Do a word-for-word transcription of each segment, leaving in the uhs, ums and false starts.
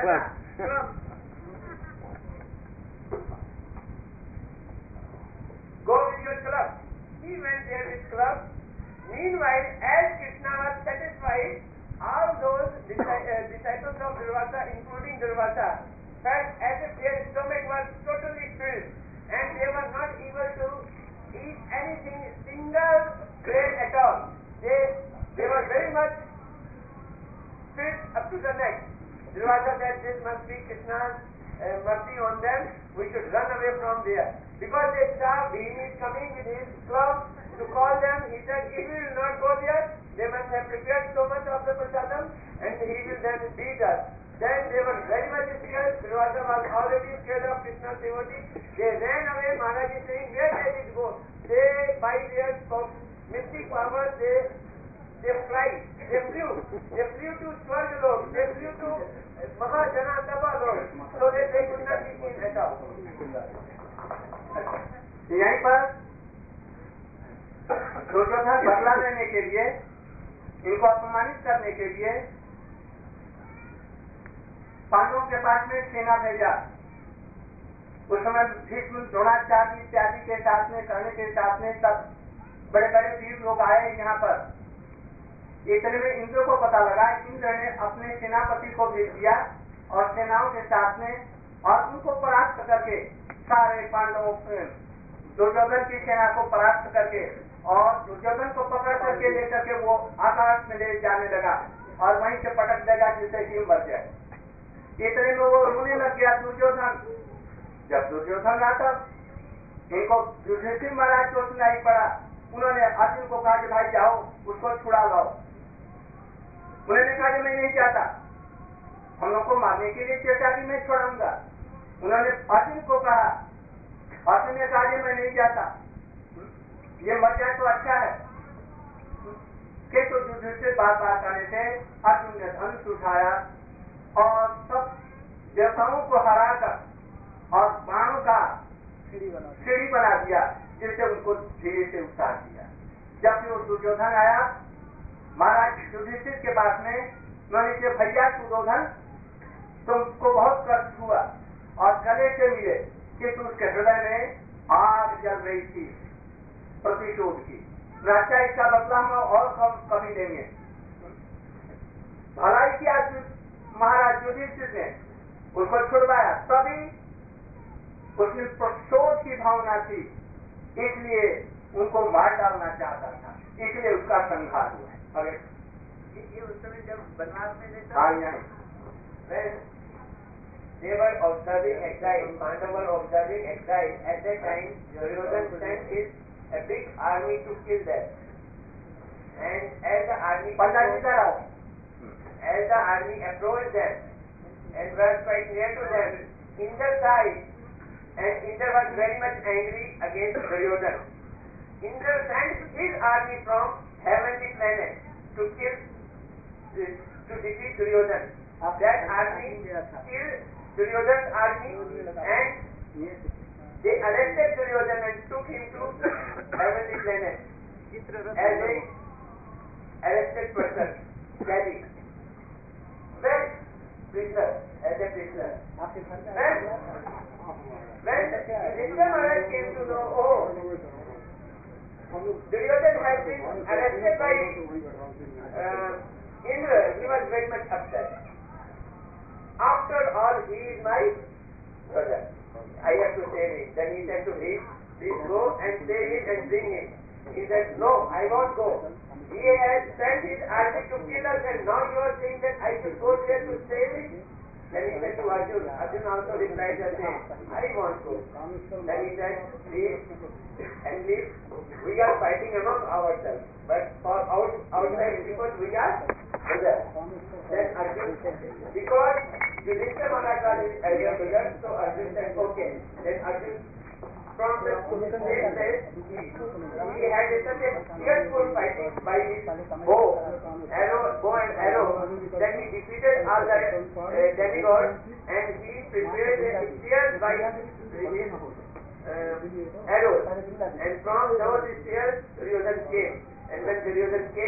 club. club. Go with your club. He went there with club. Meanwhile, as Krishna was satisfied, all those disciples of Durvasa, including Durvasa, felt as if their stomach was totally filled and they were not able to eat anything, single grain at all. They, they were very much filled up to the neck. Durvasa said, this must be Krishna's uh, mercy on them. We should run away from there. Because they saw Bhim is coming with his club to call them. He said, if we will not go there, they must have prepared so much of the prasadam and he will then beat us. Then they were very much scared. Durvasa was already scared of Krishna's devotee. They ran away. Maharaj is saying, where they did go? They, by their mystic power, they they fly. They flew. They flew to Swargalok. They flew to Mahajana Tabalok. So that they could not be seen at all. यहीं पर दुर्योधन बदला लेने के लिए, इनको अपमानित करने के लिए पांडवों के पास में सेना भेजा। उस समय भीष्म, द्रोणाचार्य इत्यादि के साथ में, कर्ण के साथ में सब बड़े बड़े वीर लोग आए यहाँ पर। इतने में इंद्र को पता लगा। इंद्र ने अपने सेनापति को भेज दिया और सेनाओं के साथ में, और उनको परास्त करके सारे पांडवों, दुर्योधन की सेना को परास्त करके और दुर्योधन को पकड़ करके लेकर के वो आकाश में ले जाने लगा और वहीं से पटक देगा जिससे कि मर जाए। इतने में वो रोने लग गया दुर्योधन। जब दुर्योधन आता, इनको युधिष्ठिर महाराज को सुनाई पड़ा। उन्होंने अर्जुन को कहा कि भाई जाओ, उसको छुड़ा लाओ। उन्होंने कहा कि मैं नहीं चाहता, हम लोग को मारने के लिए चेता कि मैं छोड़ूंगा। उन्होंने अर्जुन को कहा, अर्जुन ने कहा कि मैं नहीं चाहता, ये मर जाए तो अच्छा है। किंतु युधिष्ठिर बार बार कहने से अर्जुन ने धनुष उठाया और सब देवताओं को हराकर और बाणों का सीढ़ी बना दिया, जिससे उनको धीरे से उतार दिया। जब फिर वो दुर्योधन आया महाराज युधिष्ठिर के पास में, उन्होंने कहा भैया दुर्योधन, तुमको बहुत कष्ट हुआ और गले से मिले, किंतु उसके हृदय में आग जल रही थी प्रतिशोध की। राजा इसका बदला हम और कम कभी लेंगे। भलाई किया महाराज युधिष्ठिर ने, उसको छुड़वाया। तभी उसमें प्रतिशोध की भावना थी, इसलिए उनको मार डालना चाहता था, इसलिए उसका संहार हुआ। अरे ये उस समय जब बनवास में लेता हाँ यहाँ they were observing exile, Pandavas were observing exile. At that time, Duryodhana sent his a big army to kill them. And as the army approached, as the army approached them and was quite near to them, Indra saw it, and Indra was very much angry against Duryodhana. Indra sent his army from heavenly planet to kill, to defeat Duryodhana. That army killed Duryodhana's army and they arrested Duryodhana and took him to heavenly planet as a arrested person, Jadi. When prisoner, as a prisoner. When, when Yudhishthira Maharaj came to know, oh, Duryodhana has been arrested by uh, Indra, he was very much upset. After all, he is my brother. I have to save him. Then he said to him, please go and save him and bring him. He said, no, I won't go. He has sent his army to kill us and now you are saying that I should go there to save him? Then he said to Arjun, Arjun also replied the same, I won't go. Then he said, leave and leave. We are fighting among ourselves, but for out, outside people we are brothers. Then Arjun, because Yudhishthira Maharaj was his elder brother, so Arjun said, okay. Then Arjun, from the same place, he, he had such a fearful fighting by his bow, arrow, bow and arrow, that he defeated all the uh, demigods, and he prepared the spears by his uh, arrows. And from those spears, Duryodhana came. And when Duryodhana came,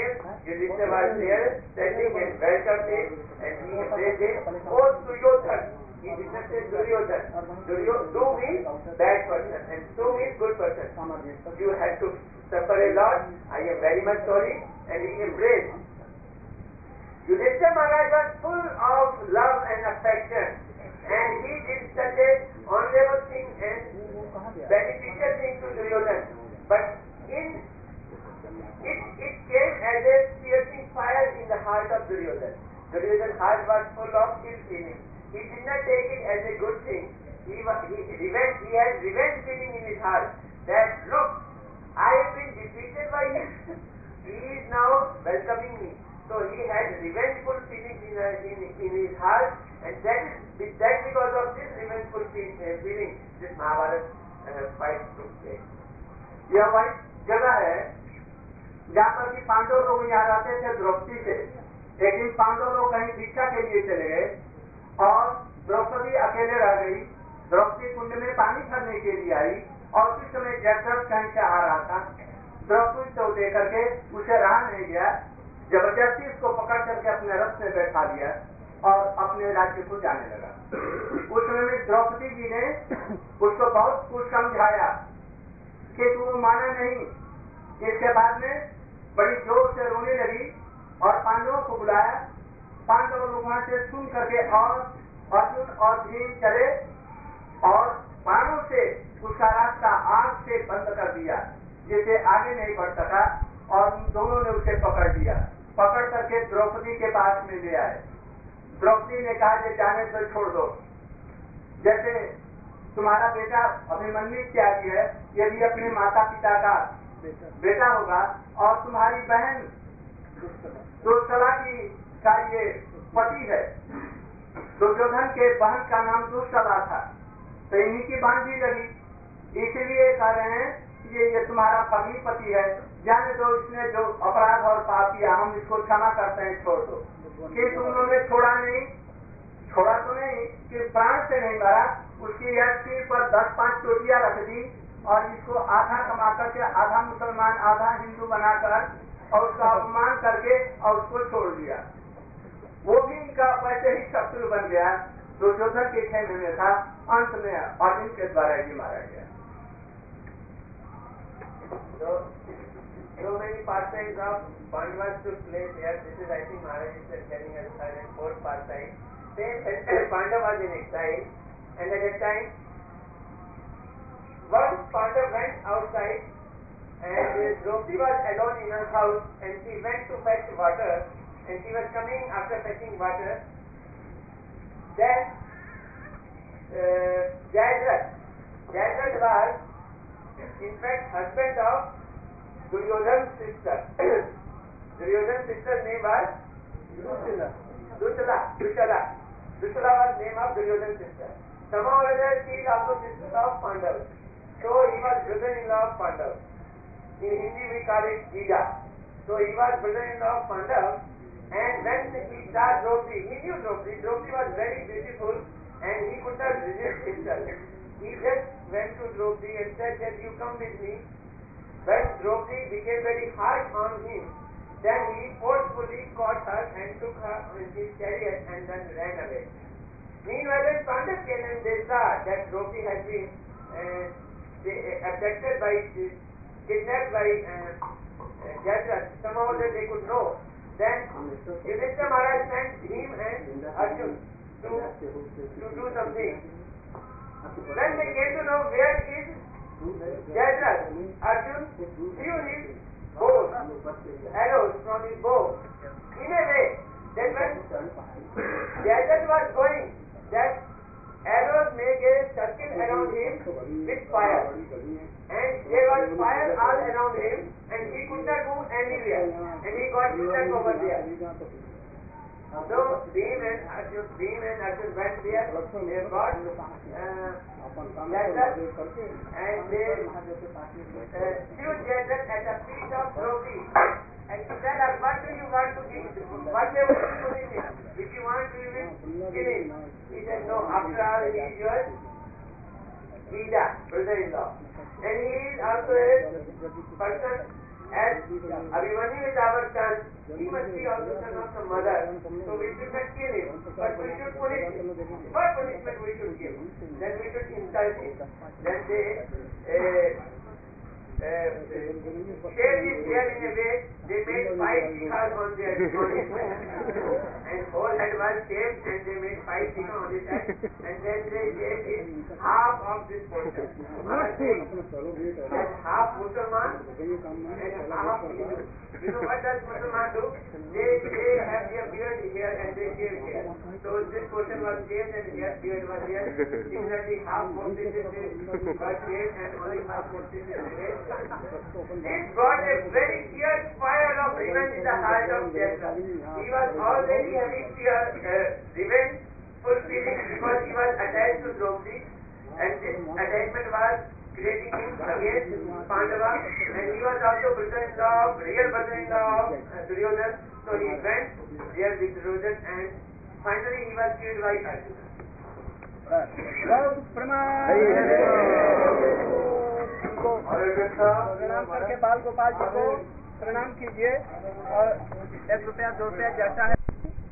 Yudhishthira was there, standing and welcomed him, and he embraced him. Oh, Duryodhan! He did not say Duryodhan. Duryodhan, Du means bad person, and Su means good person. You had to suffer a lot. I am very much sorry, and he embraced. Yudhishthira Maharaj was full of love and affection, and he did such a honorable thing and beneficial thing to Duryodhan. But in it, it came as a piercing fire in the heart of Duryodhan. Duryodhan's heart was full of ill feeling. He did not take it as a good thing. He was he, revenge, he had revenge feeling in his heart. That look, I have been defeated by him. He is now welcoming me. So he had revengeful feelings in, uh, in, in his heart, and that is that because of this revengeful feeling, this Mahabharata uh, fight took place. यह वही जगह है जहाँ पर कि पांडव लोग यहाँ रहते थे द्रौपदी से। एक दिन पांडव लोग कहीं भिक्षा के लिए चले गए और द्रौपदी अकेले रह गई। द्रौपदी कुंड में पानी भरने के लिए आई और उस समय जयद्रथ कहीं से आ रहा था। द्रौपदी तो लेकर के उसे रहा नहीं गया, जबरदस्ती उसको पकड़ करके अपने रथ में बैठा दिया और अपने राज्य को जाने लगा। उस समय में द्रौपदी जी ने उसको बहुत कुछ समझाया कि तू माना नहीं। इसके बाद में बड़ी जोर से रोने लगी और पांडवों को बुलाया। पांडव लोग वहां से सुन करके और अर्जुन और भीम चले और बाणों से उसका रास्ता आग से बंद कर दिया, जिसे आगे नहीं बढ़ सका, और दोनों ने उसे पकड़ लिया। पकड़ करके द्रौपदी के पास में ले आए। द्रौपदी ने कहा कि जाने तो छोड़ दो। जैसे तुम्हारा बेटा अभिमन्यु त्यागी है, यदि अपने माता पिता का बेटा होगा, और तुम्हारी बहन दुष्टला की का ये पति है। दुर्योधन के बहन का नाम दुष्टला था, तो इन्हीं की बांधी लगी। इसलिए कह रहे हैं ये ये तुम्हारा पत्नी पति है, जाने दो, इसने जो अपराध और पाप किया हम इसको क्षमा करते हैं, छोड़ दो। किंतु उन्होंने छोड़ा नहीं। छोड़ा तो नहीं कि प्राण से नहीं मारा, उसकी यह सिर पर दस पांच चोटियां रख दी और इसको आधा कमा करके आधा मुसलमान आधा हिंदू बनाकर और उसका अपमान करके और उसको छोड़ दिया। वो भी इनका वैसे ही शत्रु बन गया। दुर्योधन के खेमे में था, अंत में अर्जुन के द्वारा ही मारा गया। So, so many pastimes of Pandavas took place here. This is, I think, Maharaj is telling us third and fourth pastime. Same Pandava was in exile, and at that time, one Pandav went outside, and Draupadi was alone in her house, and she went to fetch water, and she was coming after fetching water. Then uh, Jayadratha, Jayadratha was in fact husband of Duryodhan's sister. Duryodhan's sister's name was Dushala. Dushala. Dushala. Dushala was name of Duryodhan's sister. Somehow or other she is also sister of Pandava. So he was brother-in-law of Pandava. In Hindi we call it Jija. So he was brother-in-law of Pandava, and when he saw Draupadi, he knew Draupadi. Draupadi was very beautiful and he could not resist himself. He just went to Draupadi and said that you come with me. When Draupadi became very hard on him, then he forcefully caught her and took her in his chariot and then ran away. Meanwhile, when Pandavas came and they saw that Draupadi had been uh, they, uh, abducted by, uh, kidnapped by uh, uh, Jayadratha, somehow that they could know. Then Yudhishthira Maharaj sent him and Arjun to, to do something. When they came to know where is Jayadratha, Arjun threw his bow, arrows from his bow in a way that when Jayadratha was going, that arrows make a circle around him with fire, and there was fire all around him, and he could not move anywhere, and he got stuck over there. So Bhim and Arjun, Bhim and Arjun went there. They got uh, Jayadratha, and they uh, threw Jayadratha at the feet of Draupadi, and he said, "What do you want to give? What they want to give him? If you want to give him, kill him." He said, "No. After all, he is your Jija, brother-in-law, and he is also a person As Abhimanyu is our son, he must be also son of some mother. So we should not kill him, but we should punish him. What punishment we should give? Then we should insult him. Then they uh, uh, shave his hair in a way, they made five tikas on their on his head. And whole head was shaved and they made five tikas on his head. And then they shaved his half of this portion. That's half Musliman and half Hindu. You know what does Musliman do? They, they have their beard here and they shave here. So this portion was shaved and their beard was here. Similarly, half of this is was shaved and only half of this is shaved. This got a very fierce fire of revenge in the heart of Jethro. He was already having fear, uh, revenge fulfilling because he was attached to Draupadi, and this attachment was creating him against Pandava, and he was also brother-in-law, real brother-in-law of uh, Duryodhana. So he went there with Duryodhana, and finally he was killed by Arjuna. प्रणाम करके बाल गोपाल जी को प्रणाम कीजिए और एक रुपया दो रुपया जैसा है।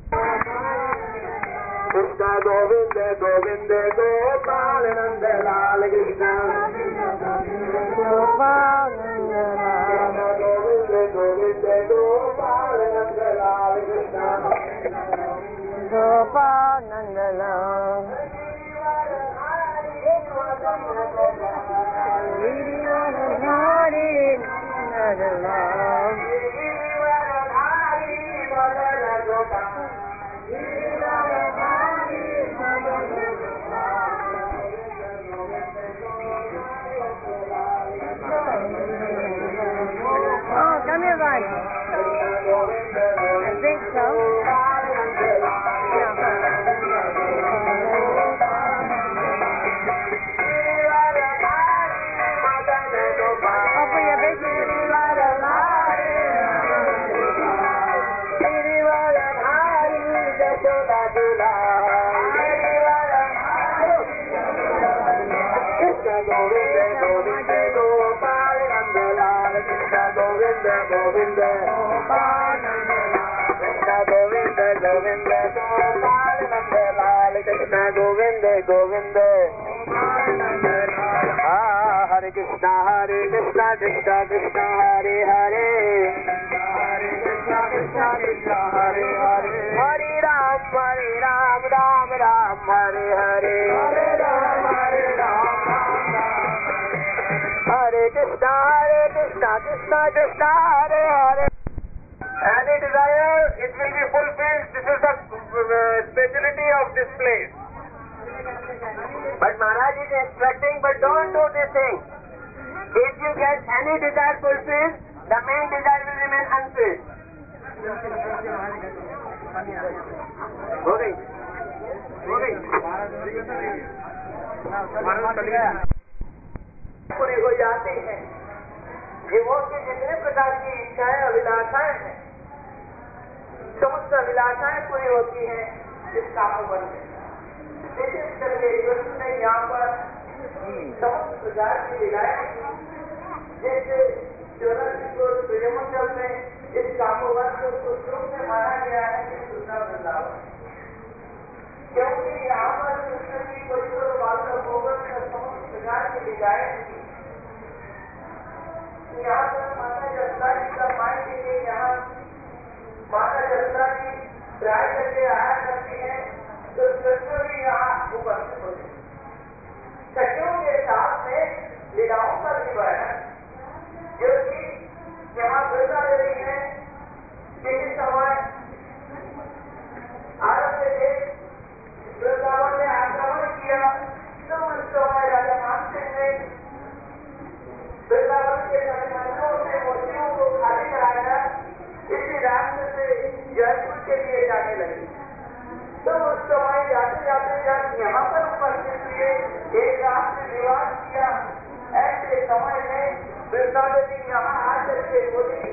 Krishna Govind Govind Gopal Nand Lal Krishna Gopal Govind Govind Gopal Nand Lal Krishna Gopal Nand Lal Oh, come here, Ryan. I think so. Yeah. Open your business. Govinda, Govinda, Govinda, Gopal Nanda Lal Krishna Govinda, Govinda. Ah, Hare Krishna, Hare Krishna, Krishna Krishna, Hare Hare. Hare Krishna, Krishna Krishna, Hare Hare. Hare Ram, Hare Ram, Ram Ram, Hare Hare. Hare Ram, Hare Ram, Ram Ram. Hare Krishna, Hare Krishna, Krishna Krishna, Hare Hare. Any desire, it will be fulfilled. This is the uh, speciality of this place. But Maharaj is instructing, but don't do this thing. If you get any desire fulfilled, the main desire will remain unfilled. Moving. Moving. पूरी हो जाती है। जीवों की जितने प्रकार की इच्छाएं अभिलाषाएं हैं, समस्त अभिलाषाएं पूरी होती हैं इस कामवन में। विशेष करके कृष्ण ने यहाँ पर समस्त प्रकार की लीलाएं की, जैसे चौरासी को सूर्यमंडल में इस कामवन को सुख में माना गया है कि दूसरा वृंदावन, क्योंकि यहाँ पर कृष्ण की पवित्र बाल भोगन में समस्त प्रकार की लीलाएं की। यहाँ पर माता जसदा जी का मान के लिए यहाँ माता जसदा जी प्राय करके आया करती है, तो कृष्ण भी यहाँ उपस्थित होते हैं। सखियों के साथ में लीलाओं का भी वर्णन, जो कि यहाँ वृंदा देवी है, किसी समय आरंभ से वृंदावन में आक्रमण किया, तो उस समय राजा मानसिंह ने वृंदावन के संस्थानों से मूर्तियों को खाली कराया, इसी रास्ते से जयपुर के लिए जाने लगे। तो उस समय जाते जाते जब यहाँ पर उपस्थित हुए, एक रात में निवास किया, ऐसे समय में वृंदावती यहाँ आकर के बोली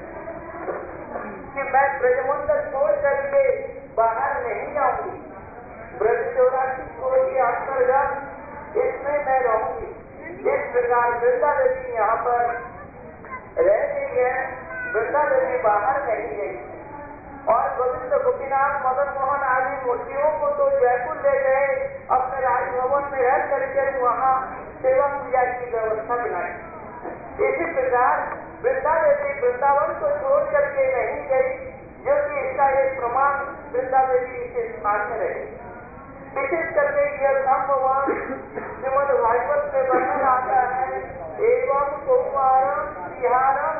कि मैं ब्रजमंडल छोड़ करके बाहर नहीं जाऊंगी, ब्रज चौरासी कोष के अंतर्गत इसमें मैं रहूंगी। इस प्रकार वृंदावती यहाँ पर रह गई है, वृंदा देवी बाहर नहीं गई। और गोविंद गोपीनाथ मदन मोहन आदि मूर्तियों को तो जयपुर ले गए, अपने राजभवन में रह करके वहाँ सेवा पूजा की व्यवस्था बनाई। इसी प्रकार वृंदा देवी वृंदावन को छोड़ करके नहीं गई, जो कि इसका एक प्रमाण वृंदा देवी इस स्थान में रही। विशेष करके यह भगवान श्रीमद भागवत में वर्णन आता है, एवं कौमारम बिहारम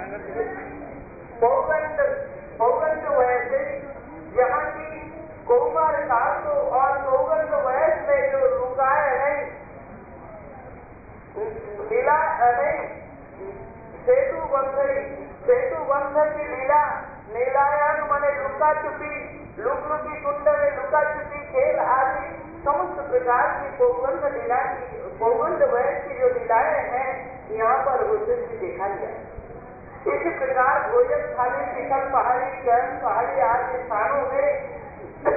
पौगंड पौगंड वैसे, यहाँ की कौमार काल को और पौगंड वैस में जो रुकाए नहीं लीला नहीं सेतु बंधरी सेतु बंध की लीला नीलायन माने लुका छुपी लुक लुकी कुंड में लुका छुपी खेल आदि समस्त प्रकार की पौगंड लीला की पौगंड वैस की जो लीलाएं हैं यहाँ पर होते हुए देखा गया। इसी प्रकार भोजन थाली शिखर पहाड़ी कैम पहाड़ी आदि स्थानों में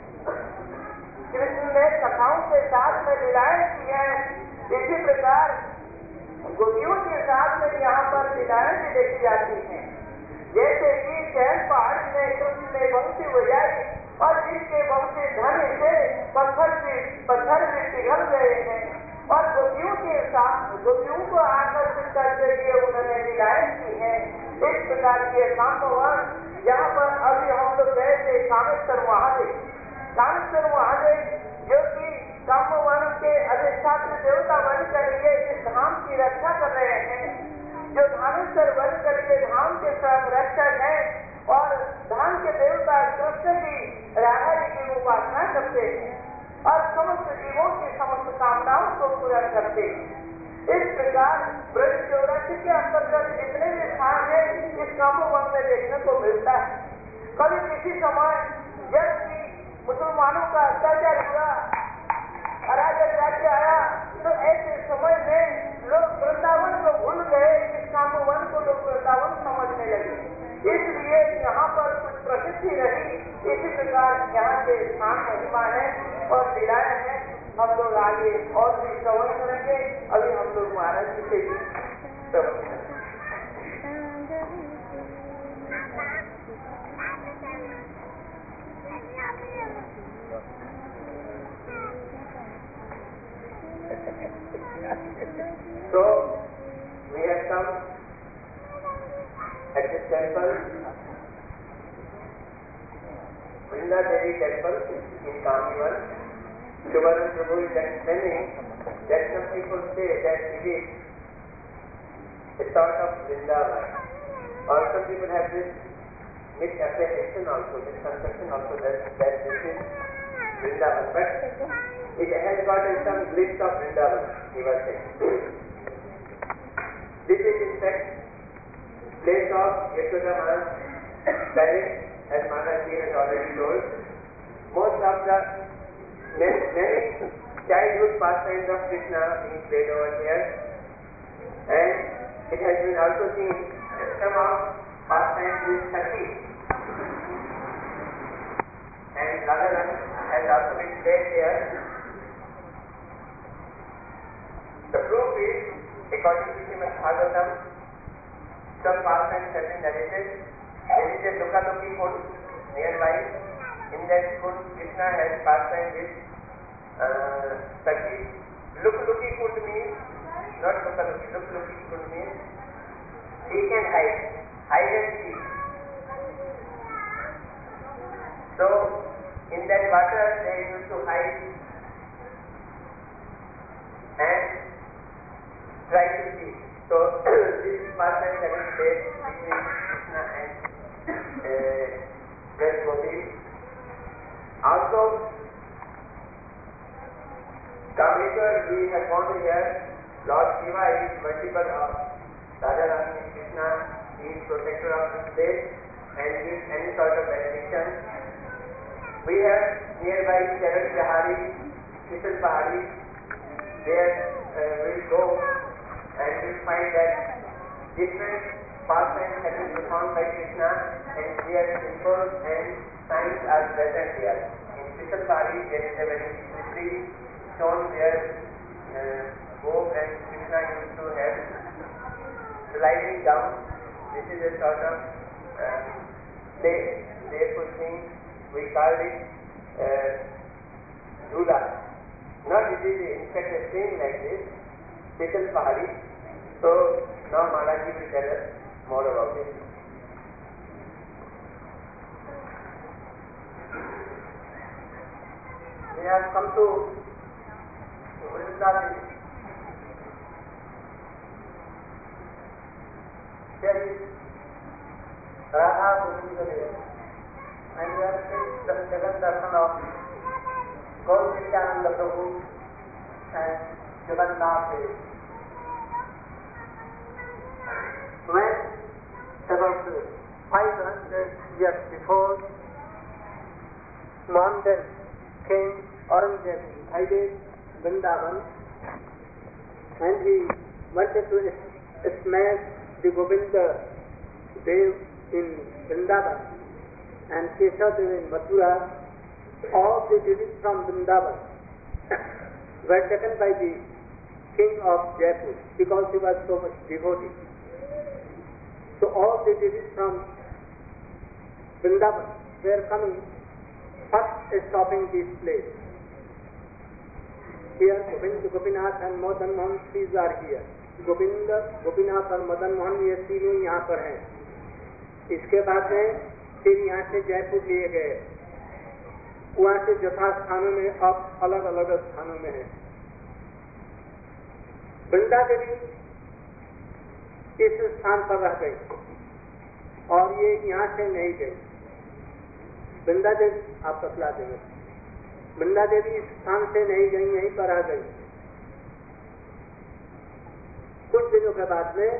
कृष्ण ने कथाओं के साथ में लीलाएं की है। इसी प्रकार गोपियों के साथ में यहाँ पर लीलाएं भी देखी जाती हैं। जैसे कि कैम पहाड़ी में कृष्ण ने बंसी बजाई और जिसके बंसी धन से पत्थर भी पत्थर भी पिघल गए हैं और गोपियों के साथ गोपियों को आकर्षित करके लिए उन्होंने लीलाएं की है। इस प्रकार के कामवन यहाँ पर अभी हम लोग गए थे कामेश्वर महादेव कामेश्वर महादेव जो कि कामवन के अधिष्ठात्र देवता बन करके इस धाम की रक्षा कर रहे हैं, जो धामेश्वर बन करके धाम के स्वयं रक्षक है और धाम के देवता कृष्ण की राधा जी की उपासना करते हैं और समस्त जीवों की समस्त कामनाओं को पूरा करते हैं। इस प्रकार ब्रज चौरासी के अंतर्गत जितने भी स्थान है इस कामवन में देखने को मिलता है। कभी किसी समय जब भी मुसलमानों का अत्याचार हुआ, अराजक राज्य आया, तो ऐसे समय में लोग वृंदावन को भूल गए, इस कामवन को लोग वृंदावन समझने लगे, इसलिए यहाँ पर कुछ प्रसिद्धि रही। इसी प्रकार यहाँ के स्थान महिमा है और लीलाएं हैं। हम लोग आगे और भी श्रवण करेंगे। अभी हम लोग महाराज जी से भी श्रवण करेंगे। So we have come at this temple, Vrinda Devi temple in Kamivan. Shivaran Prabhu is explaining that some people say that it is a sort of Vrindavan. Or some people have this misapprehension also, misconception also that, that this is Vrindavan. But it has got some glimpse of Vrindavan, he was saying. This is in fact place of Yashoda Ma's palace, as Maharaj Ji has already told. Most of the many, many childhood pastimes of Krishna being played over here, and it has been also seen that some of pastimes with Sati and Radha has also been played here. The proof is, according to Srimad Bhagavatam, some pastimes have been narrated. There is a Luka-Luki Kund nearby. In that Kund, Krishna has pastime with uh, Sati. Luk-Luki Kund means, not Luka-Luki, Luk-Luki Kund means seek and hide, hide and seek. So, in that water they used to hide and try to see. So this pastime that is played between Krishna and uh, Braj Gopi. Also, Kameshwar, we have found here, Lord Shiva is multiple of Radharani and Krishna. He is protector of this place and gives any sort of benediction. We have nearby Charan Pahari, Kishan Pahari. There uh, we'll go and we'll find that different pastimes have been performed by Krishna and their symbols and signs are present here. In Kishan Pahari there is a very slippery stone where uh, Gop and Krishna used to have sliding down. This is a sort of uh, play, playful thing. We call it uh, Jhula. Now it is in fact a thing like this, Pital Pahari. So now Malaji will tell us more about it. We have come to Vrindavan. There is Radha Govinda there, and we have seen the Jagat Darshan of Gaur Nityananda Prabhu and Jagannath Dev. When about five hundred years before, Mohammedan King Aurangzeb invaded Vrindavan, and he wanted to smash the Govinda Dev in Vrindavan and Keshav Dev in Mathura. All the diseases from Vrindavan were taken by the king of Jaipur because he was so much devotee. So all the diseases from Vrindavan were coming, first stopping this place. Here Govinda, Gopinath and Madan Mohan Sris are here. Govind, Gopinath और मदन मोहन ये तीनों यहाँ पर हैं. इसके बाद में फिर यहाँ से जयपुर लिए गए. वहाँ से यथा स्थानों में अब अलग अलग स्थानों में है. वृंदा देवी इस स्थान पर रह गई और ये यहाँ से नहीं गई. वृंदा देवी आप बतला देंगे. वृंदा देवी इस स्थान से नहीं गई, यहीं पर रह गई. कुछ दिनों के बाद में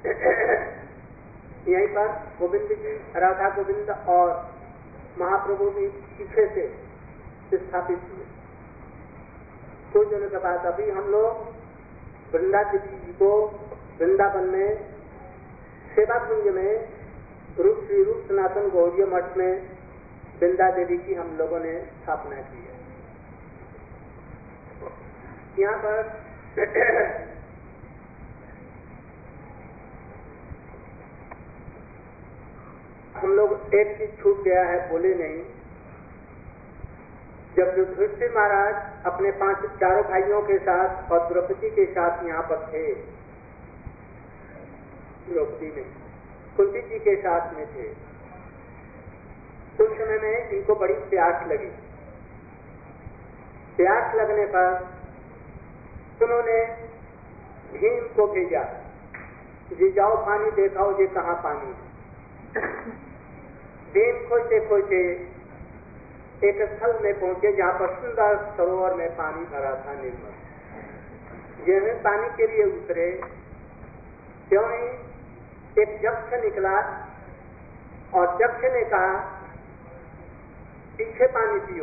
यहीं पर गोविंद जी, राधा गोविंद और महाप्रभु भी पीछे से स्थापित हुए. कुछ दिनों के बाद अभी हम लोग वृंदा देवी जी को वृंदावन में सेवा कुंज में रूप श्री रूप सनातन गौड़ीय मठ में वृंदा देवी की हम लोगों ने स्थापना की है. यहाँ पर हम लोग एक चीज छूट गया है, बोले नहीं. जब युधिष्ठिर महाराज अपने पांच चारों भाइयों के साथ और द्रौपदी के साथ यहाँ पर थे, द्रौपदी में कुंती जी के साथ में थे, उस समय में इनको बड़ी प्यास लगी. प्यास लगने पर उन्होंने भीम को भेजा, जी जाओ पानी देखाओ, ये कहाँ पानी है. भीम खोजते खोजते एक स्थल में पहुंचे जहां पर सुंदर सरोवर में पानी भरा था निर्मल. जैसे पानी के लिए उतरे, क्यों नहीं एक यक्ष निकला और यक्ष ने कहा पीछे पानी पियो.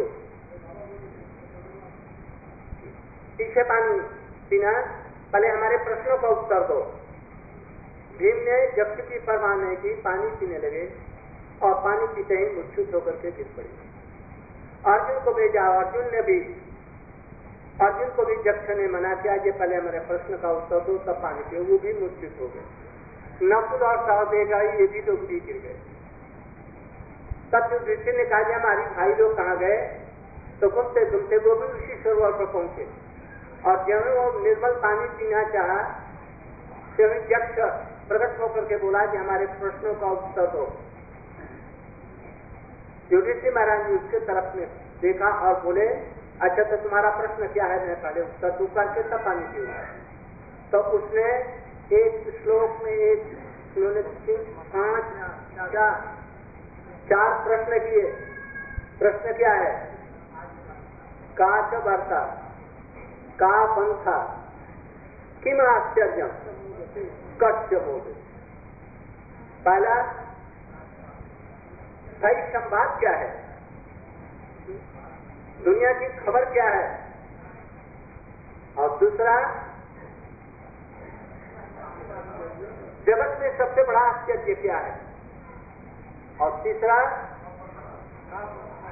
पीछे पानी पीना, पहले हमारे प्रश्नों का उत्तर दो. भीम ने यक्ष की परवाह नहीं की, पानी पीने लगे और पानी पीते ही मूर्छित होकर के गिर पड़ी. अर्जुन को भेजा, अर्जुन ने भी अर्जुन को भी यक्ष ने मना किया, ये पहले हमारे प्रश्न का उत्तर दो तब पानी पियो. वो भी मूर्छित हो गए. नकुल और सहदेव ये भी लोग भी गिर गए. तब युधिष्ठिर ने कहा हमारी भाई लोग कहाँ गए, तो घूमते घूमते वो भी उसी सरोवर पर पहुंचे और जब वो निर्मल पानी पीना चाहा, तभी यक्ष प्रकट होकर के बोला कि हमारे प्रश्नों का उत्तर दो. युधिष्ठिर महाराज ने उसके तरफ में देखा और बोले अच्छा तो तुम्हारा प्रश्न क्या है, मैं पहले उत्तर दूं करके तब पानी पीऊंगा. तो उसने एक श्लोक में एक उन्होंने पांच चार चार प्रश्न किए. प्रश्न क्या है, का च वार्ता, का पंथा, किम आश्चर्य, कट हो गए. पहला सही संवाद क्या है, दुनिया की खबर क्या है, और दूसरा जगत में सबसे बड़ा आश्चर्य क्या है, और तीसरा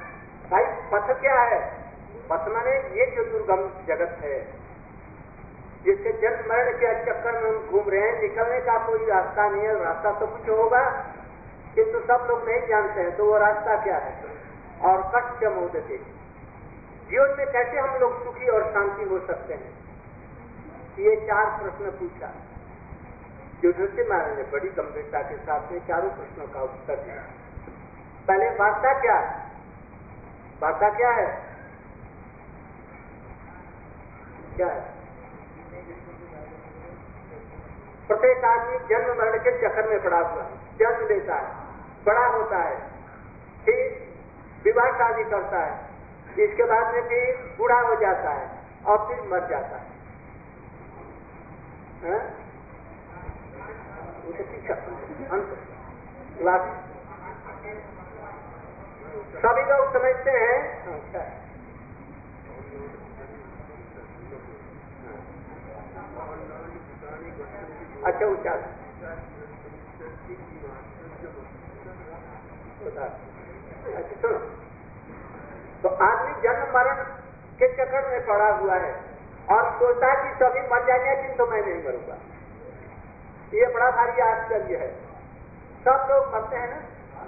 भाई पथ क्या है. पथ माने ये जो दुर्गम जगत है, जिसके जन्म मरण के चक्कर में हम घूम रहे हैं, निकलने का कोई रास्ता नहीं है। रास्ता तो कुछ होगा किंतु सब लोग नहीं जानते हैं, तो वो रास्ता क्या है? और कष्ट मोदते, जीवन में कैसे हम लोग सुखी और शांति हो सकते हैं? ये चार प्रश्न पूछा। युधिष्ठिर महाराज ने बड़ी गंभीरता के साथ में चारों प्रश्नों का उत्तर दिया। पहले वार्ता क्या है? वार्ता क्या है? क्या है? प्रत्येक आदमी जन्म मरण के चक्कर में पड़ा हुआ है। जन्म लेता है, बड़ा होता है, फिर विवाह शादी करता है, इसके बाद में फिर बूढ़ा हो जाता है और फिर मर जाता है। है? सभी लोग समझते हैं। अच्छा उच्चार अच्छा सुनो, तो आदमी जन्म मरण के चक्कर में पड़ा हुआ है और सोचता है कि सभी मर जाएंगे किंतु मैं नहीं मरूंगा। ये बड़ा भारी आश्चर्य है। सब लोग मरते हैं ना।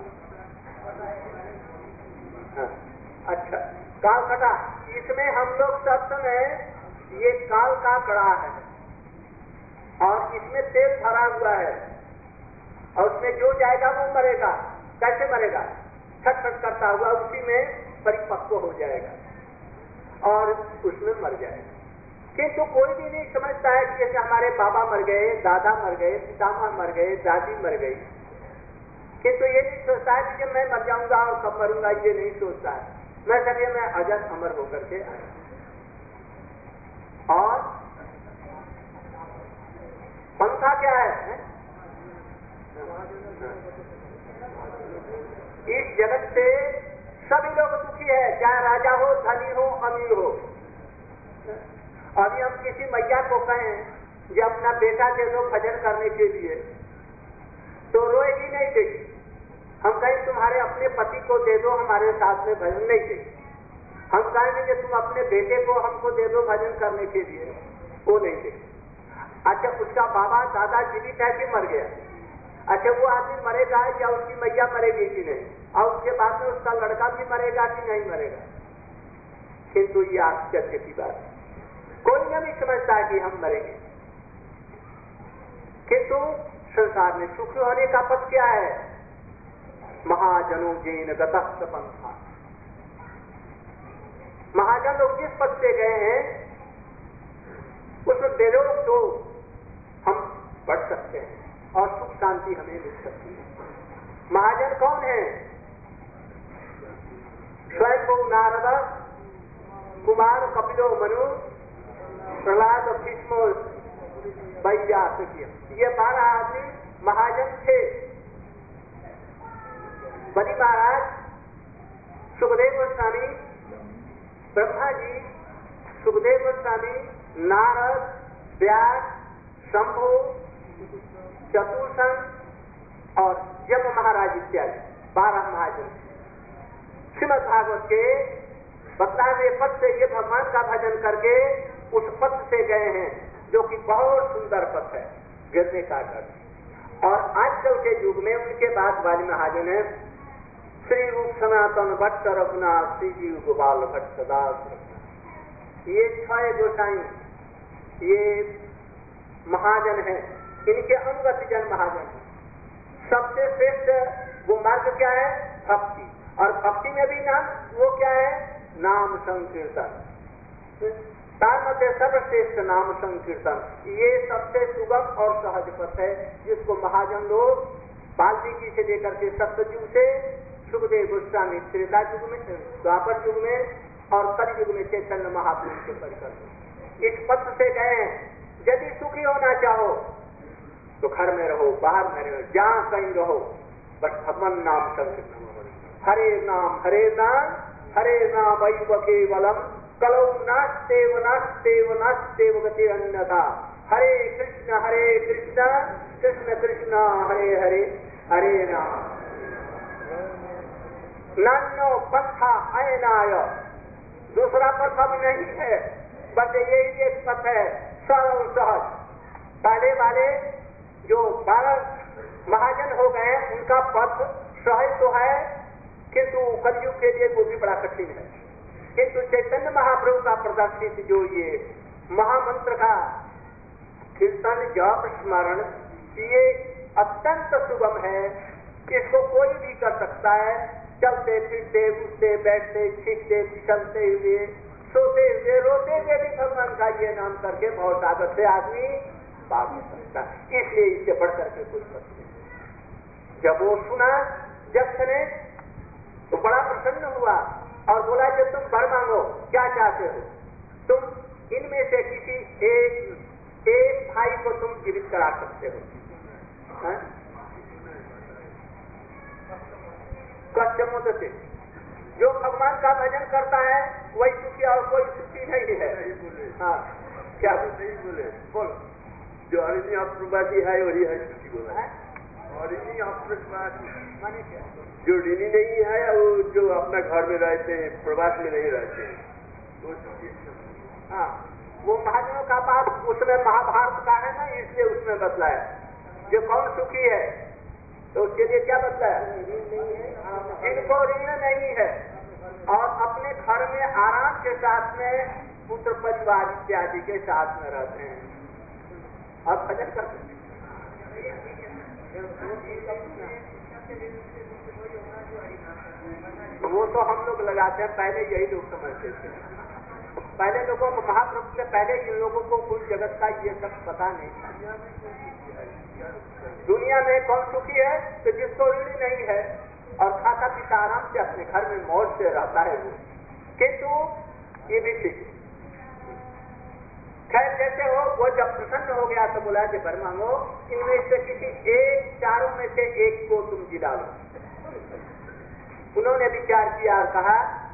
हाँ, अच्छा काल कटा, इसमें हम लोग सब समय ये काल का कड़ा है और इसमें तेल भरा हुआ है और उसमें जो जाएगा वो मरेगा। कैसे मरेगा? छटपट करता हुआ उसी में परिपक्व हो जाएगा और उसमें मर जाएगा। किंतु कोई भी नहीं समझता है कि जैसे हमारे बाबा मर गए, दादा मर गए, पितामह मर गए, दादी मर गई, किंतु ये नहीं सोचता है कि मैं मर जाऊंगा और कब मरूंगा, ये नहीं सोचता है। मैं सके मैं अजर अमर होकर के आया। और पंथा क्या है? इस जगत से सभी लोग दुखी है, चाहे राजा हो, धनी हो, अमीर हो। अभी हम किसी मैया को कहें जो अपना बेटा दे दो भजन करने के लिए, तो रोएगी नहीं देगी। हम कहें तुम्हारे अपने पति को दे दो हमारे साथ में भजन, नहीं देगी। हम कहेंगे कि तुम अपने बेटे को हमको दे दो भजन करने के लिए, वो नहीं देगी। अच्छा उसका बाबा दादा जीवित है कि मर गया? अच्छा वो आदमी मरेगा या उसकी मैया मरेगी कि नहीं, और उसके बाद में उसका लड़का भी मरेगा कि नहीं मरेगा? किंतु ये आश्चर्य की बात, कोई नहीं समझता कि हम मरेंगे। किंतु संसार में सुख होने का पथ क्या है? महाजनों जैन गतस्थ पंथा। महाजन लोग जिस पथ से गए हैं उसमें बेरोक तो हम बढ़ सकते हैं और सुख शांति हमें मिल सकती है। महाजन कौन है? स्वयं को नारद, कुमार कपिलो मनु, प्रहलाद भीष्म वैयासुकी, ये बारह आदमी महाजन थे। बलि महाराज, सुखदेव गोस्वामी, ब्रह्मा जी, सुखदेव गोस्वामी, नारद, व्यास, शंभु, चतुर्सन और जम महाराज इत्यादि बारह महाजन। श्रीमद् भागवत के बतलावे पथ से ये भगवान का भजन करके उस पथ से गए हैं जो कि बहुत सुंदर पथ है, गिरने का डर। और आजकल के युग में उनके बाद वाले महाजन है श्री रूप सनातन भट्ट रघुनाथ, श्री जीव गोपाल भट्ट दास। ये छह गोसाई ये महाजन है, इनके अनुगत जन महाजन है। सबसे श्रेष्ठ वो मार्ग क्या है? भक्ति। और भक्ति में भी नाम वो क्या है? नाम संकीर्तन। तार मध्य सर्वश्रेष्ठ नाम संकीर्तन, ये सबसे सुगम और सहज पथ है जिसको महाजन लोग वाल्मीकि से लेकर के सप्तयुग से सुखदेव गोस्वामी त्रेता युग में, द्वापर युग में और कलयुग में चैतन्य महापुरुष के परिकर इस पथ से गए हैं। यदि सुखी होना चाहो तो घर में रहो, बाहर में रहो, जहां कहीं रहो, बस भगवान नाम संकीर्तन। हरे नाम हरे नाम हरे नाम वैव केवलम कलौ नास्तेव नास्तेव नास्तेव गति अन्यथा। हरे कृष्ण हरे कृष्ण कृष्ण कृष्ण हरे हरे हरे राम। नान्यो पथा अयनाय, दूसरा पथ अब नहीं है, बस यही एक पथ है। सरल सहज। पहले वाले जो बारह महाजन हो गए उनका पथ सहज तो है, किंतु कलयुग के लिए वो भी बड़ा कठिन है। किंतु चैतन्य महाप्रभु का प्रदर्शित जो ये महामंत्र का कीर्तन जप स्मरण, ये अत्यंत सुगम है। इसको कोई भी कर सकता है, चलते फिरते उठते बैठते छींकते फिसलते हुए सोते हुए रोते हुए भी भगवान का ये नाम करके बहुत आदत से आदमी पार हो सकता है। इसलिए इससे बढ़कर के कुछ बात नहीं। जब वो सुना जब ने तो बड़ा प्रसन्न हुआ और बोला जब तुम वर मांगो क्या चाहते हो, तुम इनमें से किसी एक एक भाई को तुम जीवित करा सकते हो। कष्ट से जो भगवान का भजन करता है वही सुखी और कोई सुखी नहीं है। हाँ क्या नहीं बोले बोलो, जो अरिणी अप्रवासी है वही है सुखी बोला है। अरिणी अप्रवासी माने क्या? जो ऋणी नहीं है वो जो अपना घर में रहते हैं, प्रवास में नहीं रहते हैं, वो सुखी। हाँ वो महाजनों का पाप उसमें महाभारत का है ना, इसलिए उसमें बतलाया जो कौन सुखी है तो उसके लिए क्या बतलाया, जिनको ऋण नहीं है और अपने घर में आराम के साथ में पुत्र परिवार इत्यादि के साथ में रहते हैं और भजन करते हैं। वो तो हम लोग लगाते हैं, पहले यही लोग समझते थे। पहले लोगों को महाप्रभु से पहले इन लोगों को कुल जगत का ये सब पता नहीं था। दुनिया में कौन सुखी है तो जिसको ऋण नहीं है और खाता पीता आराम से अपने घर में मौज से रहता है वो, किंतु ये भी ठीक। खैर जैसे हो, वो जब प्रसन्न हो गया तो बोला कि वर मांगो, इनमें से किसी एक चारों में से एक को तुम जिला लो। उन्होंने विचार किया और कहा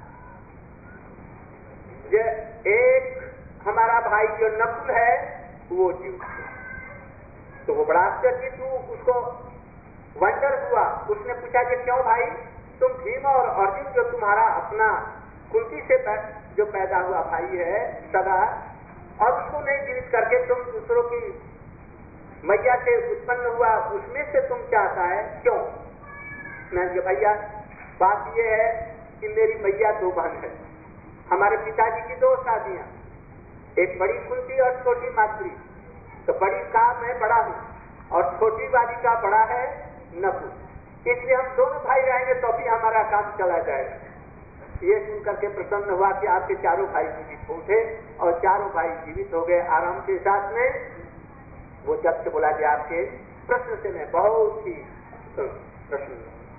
जे एक हमारा भाई जो नकुल है वो जीव, तो वो बड़ा आश्चर्यचकित हुआ, उसको वंडर हुआ। उसने पूछा कि क्यों भाई, तुम भीम और अर्जुन जो तुम्हारा अपना कुंती से जो पैदा हुआ भाई है सदा, और उसको नहीं जीवित करके तुम दूसरों की मैया से उत्पन्न हुआ उसमें से तुम चाहता है क्यों? मैं भैया बात यह है कि मेरी मैया दो बहन है, हमारे पिताजी की दो शादियां, एक बड़ी कुंती और छोटी मातृ, तो बड़ी का मैं बड़ा हूँ और छोटी वाली का बड़ा है नकुल, इसलिए हम दोनों भाई रहेंगे तो भी हमारा काम चला जाएगा। ये सुनकर के प्रसन्न हुआ कि आपके चारों भाई जीवित उठे और चारों भाई जीवित हो गए आराम के साथ में। वो जब से बोला कि आपके प्रश्न से मैं बहुत ही प्रश्न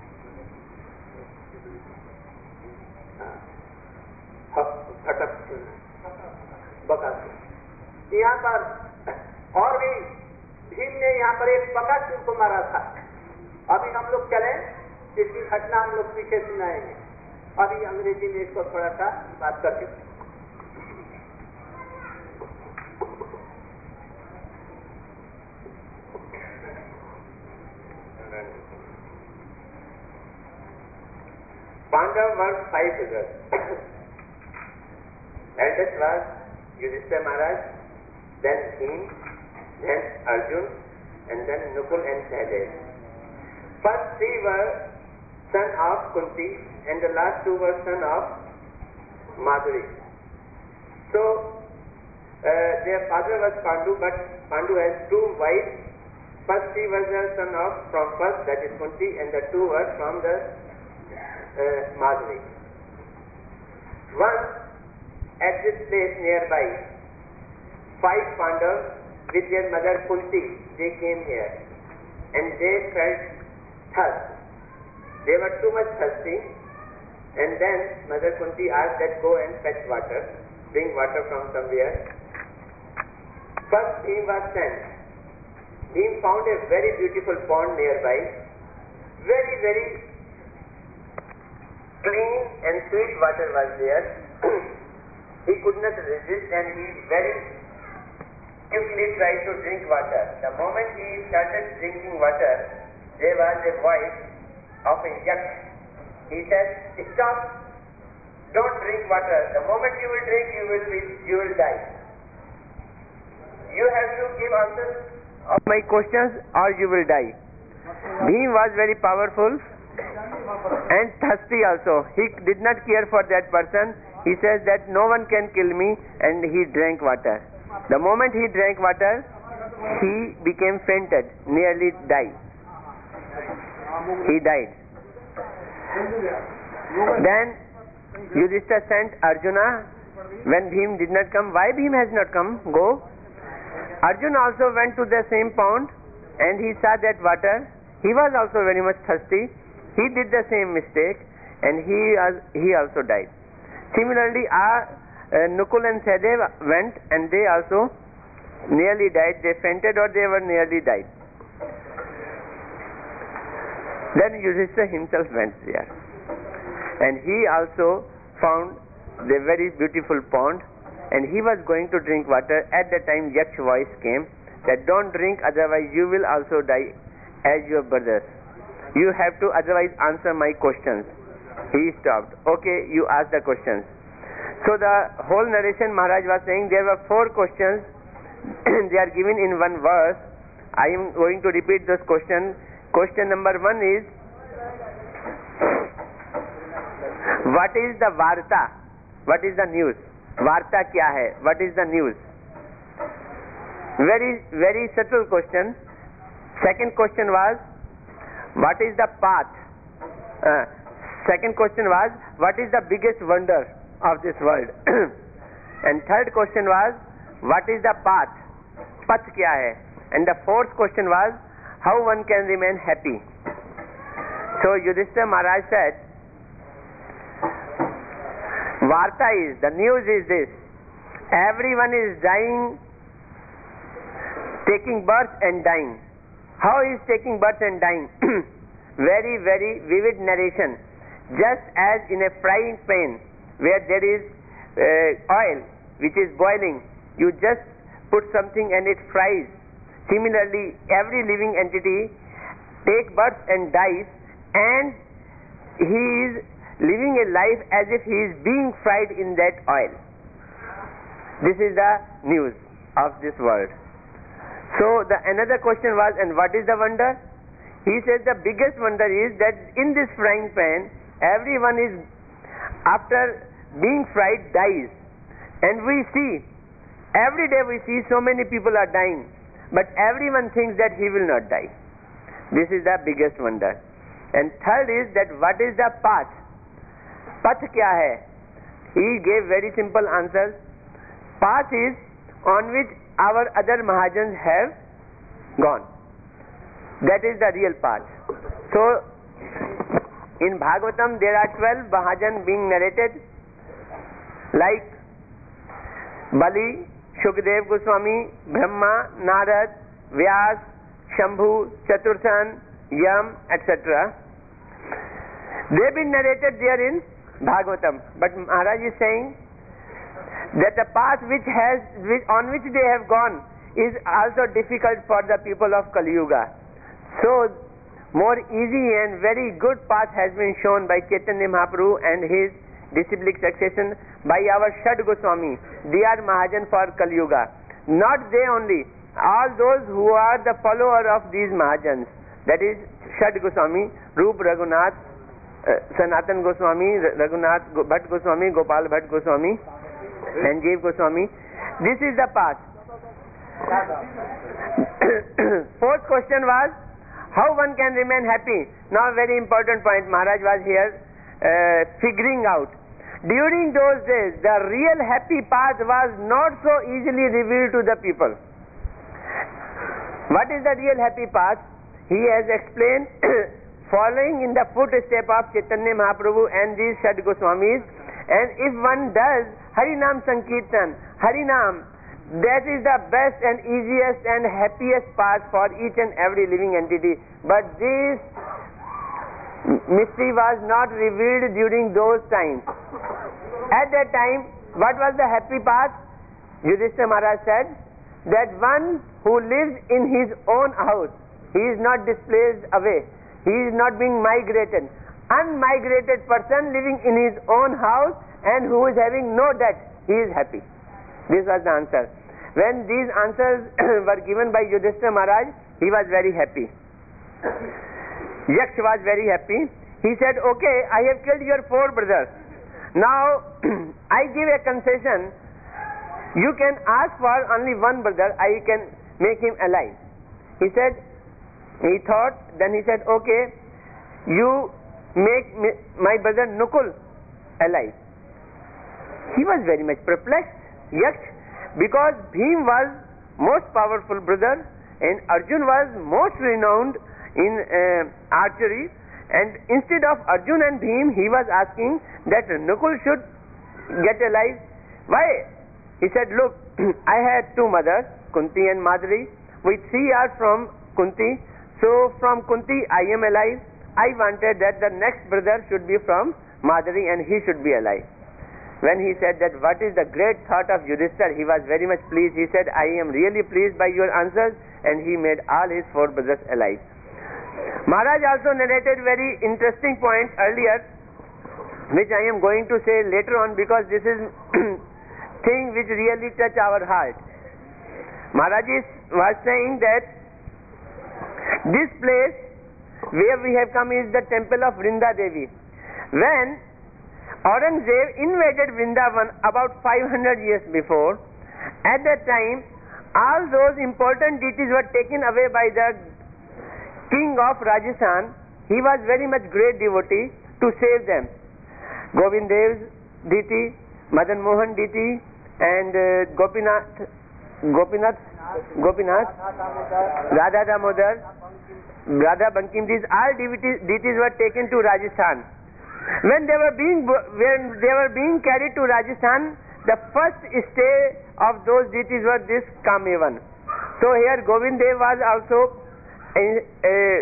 घटक बका यहाँ पर और भी भीम ने यहाँ पर एक बकासुर को मारा था। अभी हम लोग चले इसकी घटना हम लोग पीछे सुनाएंगे। अभी अंग्रेजी में इसको थोड़ा सा बात करके Pandava were five brothers. Eldest was Yudhishthira Maharaj, then Bhim, then Arjun, and then Nukul and Sahadev. First three were son of Kunti, and the last two were son of Madhuri. So uh, their father was Pandu, but Pandu has two wives. First three were the son of from first, that is Kunti, and the two were from the uh, Madhuri. Once at this place nearby, five Pandavas with their mother Kunti, they came here, and they felt thirst. They were too much thirsty, and then Mother Kunti asked that go and fetch water, bring water from somewhere. First Bhim was sent. Bhim found a very beautiful pond nearby, very very clean and sweet water was there. He could not resist and he very quickly tried to drink water. The moment he started drinking water, there was a voice of a yak. He said, stop, don't drink water. The moment you will drink, you will be, you will die. you have to give answers of my questions or you will die. Bhim was very powerful and thirsty also. He did not care for that person. He says that no one can kill me, and he drank water. The moment he drank water, he became fainted, nearly died. He died. Then Yudhishthira sent Arjuna. When Bhim did not come, why Bhim has not come? Go. Arjuna also went to the same pond and he saw that water. He was also very much thirsty. He did the same mistake and he he also died. Similarly, uh, uh, Nukul and Sahadev went and they also nearly died. They fainted or they were nearly died. Then Yudhishthira himself went there and he also found the very beautiful pond and he was going to drink water. At the time Yaksh voice came that don't drink, otherwise you will also die as your brothers. You have to otherwise answer my questions. He stopped. Okay, you ask the questions. So the whole narration Maharaj was saying there were four questions. They are given in one verse. I am going to repeat those questions. Question number one is, what is the Varta? What is the news? Varta kya hai? What is the news? Very, very subtle question. Second question was, what is the path? Uh, second question was, what is the biggest wonder of this world? And third question was, what is the path? Path kya hai? And the fourth question was, how one can remain happy? So Yudhishthira Maharaj said, Varta is, the news is this: everyone is dying, taking birth and dying. How is taking birth and dying? Very, very vivid narration. Just as in a frying pan where there is uh, oil which is boiling, you just put something and it fries. Similarly, every living entity takes birth and dies, and he is living a life as if he is being fried in that oil. This is the news of this world. So the another question was, and what is the wonder? He says the biggest wonder is that in this frying pan, everyone is, after being fried, dies. And we see, every day we see so many people are dying, but everyone thinks that he will not die. This is the biggest wonder. And third is that what is the path? Path kya hai? He gave very simple answers. Path is on which our other Mahajans have gone. That is the real path. So, in Bhagavatam there are twelve Mahajans being narrated, like Bali, Shukdev Goswami, Brahma, Narad, Vyas, Shambhu, Chatursan, Yam, et cetera. They have been narrated there in Bhagavatam. But Maharaj is saying that the path which has, which, on which they have gone is also difficult for the people of Kali Yuga. So, more easy and very good path has been shown by Chaitanya Mahaprabhu and his disciplic succession by our Shad Goswami. They are Mahajan for Kali Yuga. Not they only, all those who are the follower of these Mahajans. That is Shad Goswami, Rup Raghunath, uh, Sanatan Goswami, Raghunath Bhatt Goswami, Gopal Bhatt Goswami, Sanjeev Goswami. This is the path. Fourth question was, how one can remain happy? Now very important point, Maharaj was here uh, figuring out. During those days, the real happy path was not so easily revealed to the people. What is the real happy path? He has explained, following in the footstep of Chaitanya Mahaprabhu and these Shad Goswamis, and if one does Harinam Sankirtan, Harinam, that is the best and easiest and happiest path for each and every living entity. But this mystery was not revealed during those times. At that time, what was the happy path? Yudhishthira Maharaj said that one who lives in his own house, he is not displaced away, he is not being migrated. Unmigrated person living in his own house and who is having no debt, he is happy. This was the answer. when these answers were given by Yudhishthira Maharaj, he was very happy. Yaksh was very happy. He said, okay, I have killed your four brothers. Now, I give a concession. You can ask for only one brother. I can make him alive. He said, he thought, then he said, okay, you make my brother Nukul alive. He was very much perplexed, Yaksh, because Bhim was most powerful brother and Arjun was most renowned in uh, archery, and instead of Arjun and Bhim, he was asking that Nukul should get alive. Why? He said, look, I had two mothers, Kunti and Madri. We three are from Kunti. So from Kunti I am alive. I wanted that the next brother should be from Madri and he should be alive. When he said that what is the great thought of Yudhishthira, he was very much pleased. He said, I am really pleased by your answers, and he made all his four brothers alive. Maharaj also narrated very interesting points earlier, which I am going to say later on, because this is thing which really touch our heart. Maharaj is, was saying that this place where we have come is the temple of Vrinda Devi. When Aurangzeb invaded Vrindavan about five hundred years before, at that time all those important deities were taken away by the king of Rajasthan. He was very much great devotee to save them. Govind Dev's deity, Madan Mohan deity, and uh, Gopinath, Gopinath, Gopinath, Radha Damodar, Radha Bankim, these all deities, deities were taken to Rajasthan. When they were being when they were being carried to Rajasthan, the first stay of those deities were this Kamevan. So here Govind Dev was also uh, uh,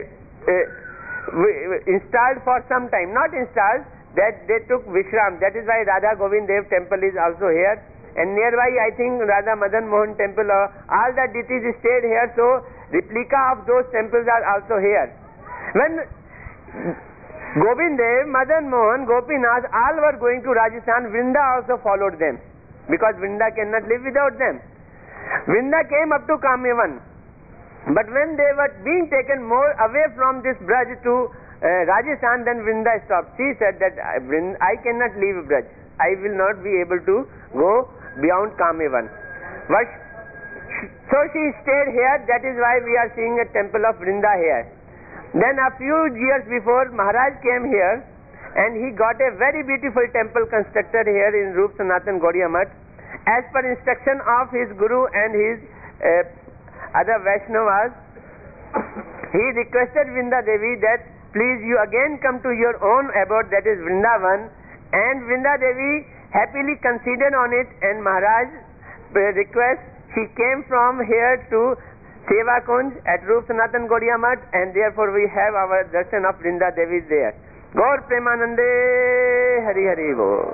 uh, installed for some time. Not installed, that they took Vishram. That is why Radha Govind Dev temple is also here. And nearby, I think Radha Madan Mohan temple, uh, all the deities stayed here. So replica of those temples are also here. When Govind Dev, Madan Mohan, Gopinath, all were going to Rajasthan, Vrinda also followed them, because Vrinda cannot live without them. Vrinda came up to Kamevan, but when they were being taken more away from this Braj to uh, Rajasthan, then Vrinda stopped. She said that I cannot leave Braj. I will not be able to go beyond Kamevan. But, so she stayed here. That is why we are seeing a temple of Vrinda here. Then a few years before, Maharaj came here and he got a very beautiful temple constructed here in Rup Sanatan Gaudiya Math. As per instruction of his Guru and his uh, other Vaishnavas, he requested Vrinda Devi that please you again come to your own abode, that is Vrindavan, and Vrinda Devi happily conceded on it, and Maharaj request, she came from here to Seva Kunj at Rup Sanatan Gaudiya Math, and therefore we have our darshan of Vrinda Devi there. Gaur Premanande Hari Hari Bo.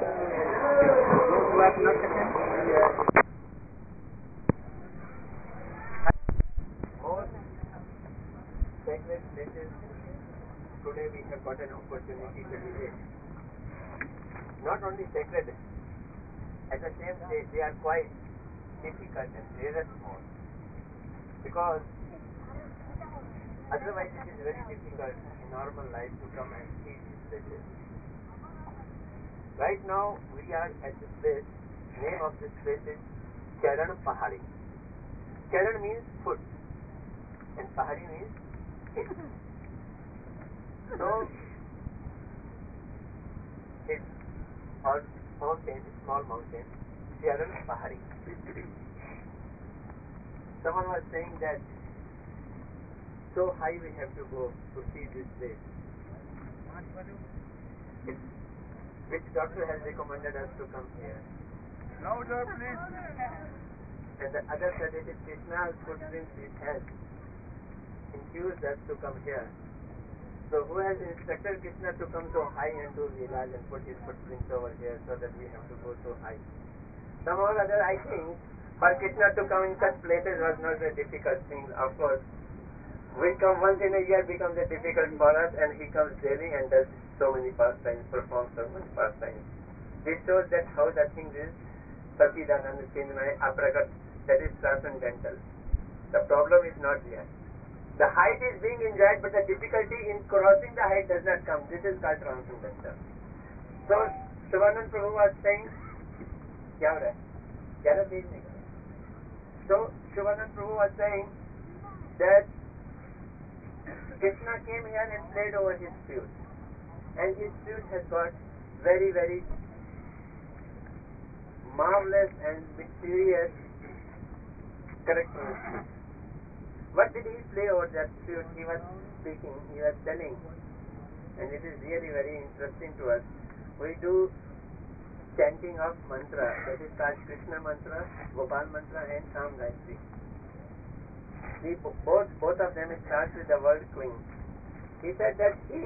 Sacred places, today we have got an opportunity to visit. Not only sacred, at the same time they are quite difficult and very small. Because otherwise it is very difficult in normal life to come and see these places. Right now we are at this place. Name of this place is Charan Pahari. Charan means foot and Pahari means hill. So it's called mountain, small mountain, Charan Pahari. Someone was saying that so high we have to go to see this place. It's, which doctor has recommended us to come here? Louder, please. And the other said it is Krishna's footprints which has infused us to come here. So who has instructed Krishna to come so high and do Leelas and put his footprints over here so that we have to go so high? Somehow or other, I think, for Krishna to come in such places was not a difficult thing. Of course, we come once in a year becomes a difficult for us, and he comes daily and does so many pastimes, performs so many pastimes. This shows that how the thing is Sachidananda Chinmay Aprakat that is transcendental. The problem is not there. The height is being enjoyed, but the difficulty in crossing the height does not come. This is called transcendental. So, Shivanand Prabhu was saying, क्या हो रहा है? ज़्यादा तेज नहीं करो. So, Shivanand Prabhu was saying that Krishna came here and played over his flute, and his flute has got very, very marvelous and mysterious characteristics. What did he play over that flute? He was speaking, he was telling, and it is really very interesting to us. We do chanting of mantra, that is called Krishna mantra, Gopal mantra, and Sam Gayatri. We both, both of them start with the word queen. He said that he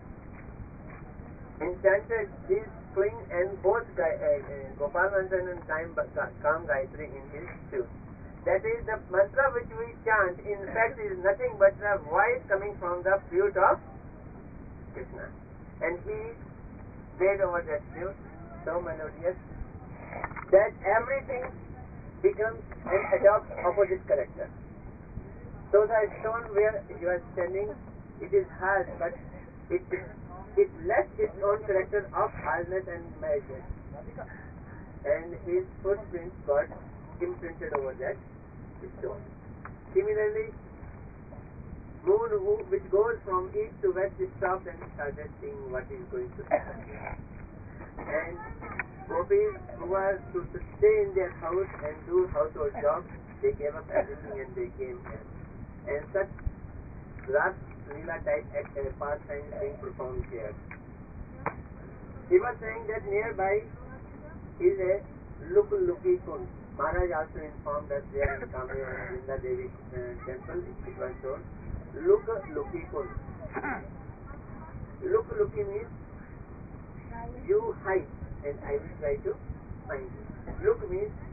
enchanted his queen and both uh, uh, Gopal mantra and Kam Gayatri in his flute. That is the mantra which we chant, in fact, is nothing but the voice coming from the flute of Krishna. And he played over that flute so melodious that everything becomes and adopts opposite character. So the stone where he was standing, it is hard, but it it left its own character of hardness and madness. And his footprints got imprinted over that stone. Similarly, moon who, which goes from east to west stopped and started seeing what is going to happen. And gopis who were to stay in their house and do household jobs, they gave up everything and they came here. And such last Leela type uh, pastime being performed here. He was saying that nearby is a Luk-Luki Kund. Maharaj also informed us there in Kamya and Vrinda Devi uh, temple, it was told, Luk-Luki Kund. Luk-Luki means you hide and I will try to find you. Look means